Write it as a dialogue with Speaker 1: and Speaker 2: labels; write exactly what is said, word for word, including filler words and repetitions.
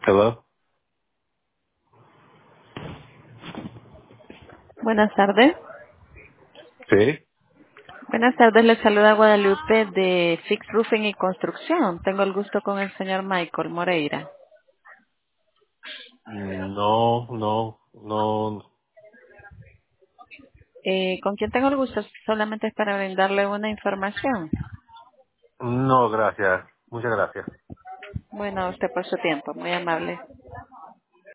Speaker 1: Hello.
Speaker 2: Buenas tardes.
Speaker 1: Sí.
Speaker 2: Buenas tardes, le saluda Guadalupe de Fix Roofing y Construcción. Tengo el gusto con el señor Michael Moreira.
Speaker 1: No, no, no,
Speaker 2: Eh, ¿Con quién tengo el gusto? Solamente es para brindarle una información.
Speaker 1: no, gracias. Muchas gracias.
Speaker 2: Bueno, a usted por su tiempo, muy amable.